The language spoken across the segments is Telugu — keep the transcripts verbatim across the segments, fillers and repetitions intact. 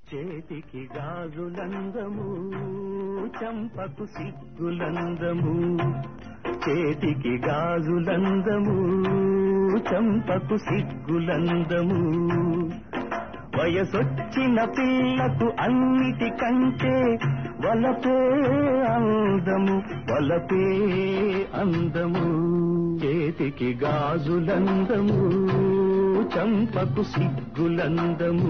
చేతికి గాజులందము చంపకు సిగ్గులందము, చేతికి గాజులందము చంపకు సిగ్గులందము. వయసొచ్చిన పిల్లకు అన్నిటికంటే వలపే అందము, వలపే అందము. చేతికి గాజులందము చంపకు సిగ్గులందము.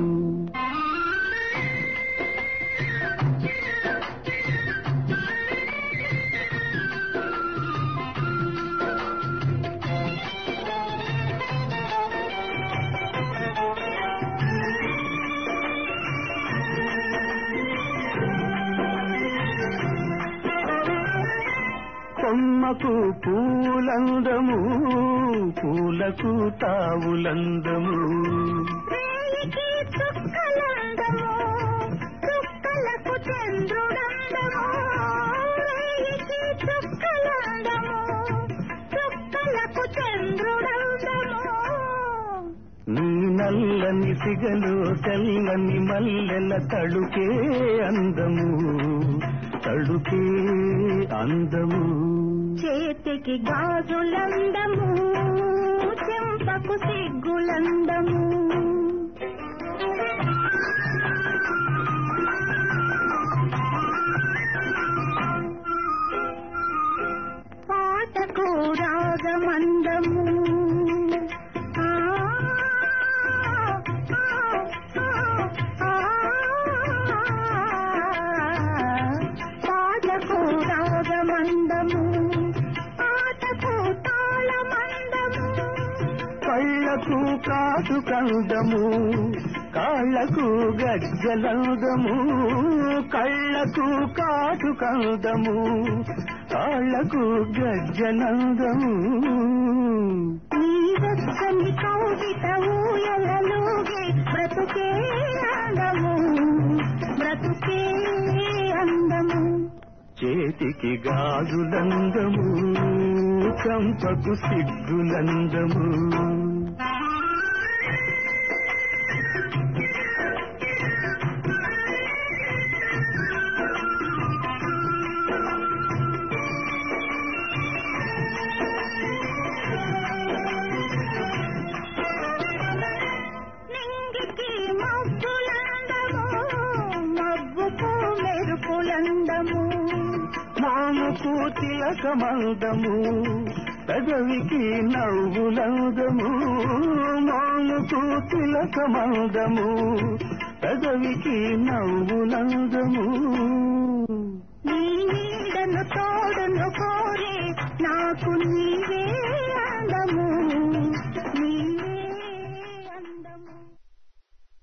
కొమ్మకు పూలందము, పూలకు తావులందము. రేయికి చుక్కలందము, చుక్కలకు చంద్రుడందము. రేయికి చుక్కలందము, చుక్కలకు చంద్రుడందము. నీ నల్లని సిగలు తెల్లని మల్లెల తడుకే అందము, తడుకే అందము. చేతికి గాజులందము చెంపకు సిగ్గులందము. పాటకు రాగమందము, కళ్ళకు కాటు కందము, కాళ్ళకు గజ్జలందము. కళ్ళకు కాటు కందము, కాళ్ళకు గజ్జలందము. నీ వెచ్చని కౌగిట ఊయలలుగే బ్రతుకే అందము, బ్రతుకే అందము. చేతికి గాజులందము చంపకు సిగ్గులందము. నింగికి మబ్బులందము, మబ్బుకు మెరుపులందము. మాముకు తిలకమందము, పెదవికి నవ్వులందము. మాముకు తిలకమందము, పెదవికి నవ్వులందము. నీ నీడను తోడును కోరే నాకు నీవే అందము,